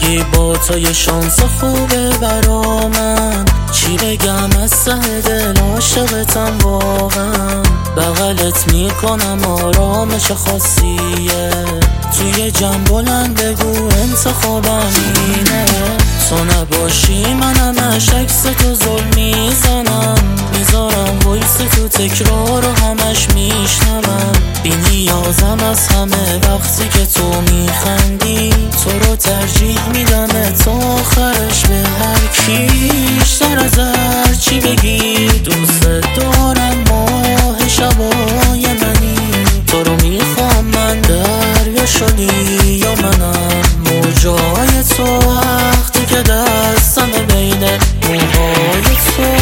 میگی با تو یه شانس خوبه برا من، چی بگم از ته دل عاشقتم واقعا. بغلت میکنم آرامش خاصیه، توی جمع بلند بگو انتخابم اینه. تو نباشی منم عکس تو ظلم میزنم، میذارم وایس تو تکرار و همش میشنوم. بی نیازم از همه وقتی که تو میخندی، تو رو ترجیح میدم تا آخرش به هر کی. بیشتر از هر چی بگی دوست دارم، ماه شبای منی. تو رو میخوام من، دریا شدی یا منم موجای تو، وقتی که دستم بین موهای تو.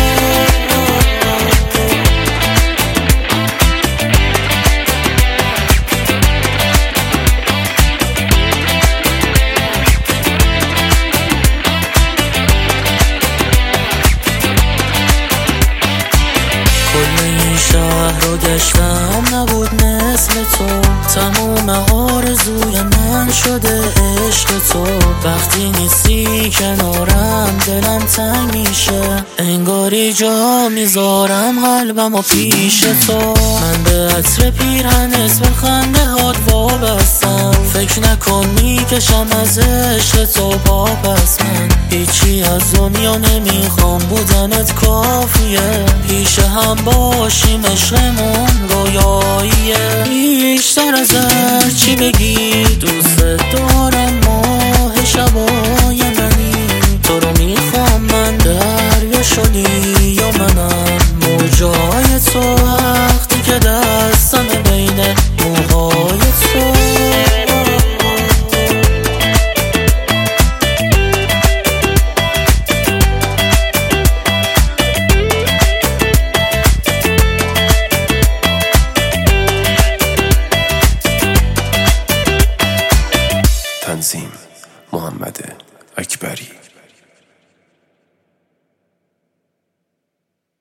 کل این شهر رو گشتم نبود مثل تو، تموم آرزوی من شده عشق تو. وقتی نیستی کنارم دلم تنگ میشه، انگاری جا میذارم قلبم و پیش تو. من به عطر پیرهنت به خنده هات وابستم، فکر نکن میکشم از عشق تو پا پس. من هیچی از دنیا نمیخوام، بودنت کافیه، پیش هم باشیم عشقمون رویاییه. بیشتر از هر چی بگی دوست دارم، ماه شبای منی. تو رو میخوام من، دریا شدی یا منم موجای تو، وقتی که دستم بین موهای تو. تنظیم محمد اکبری.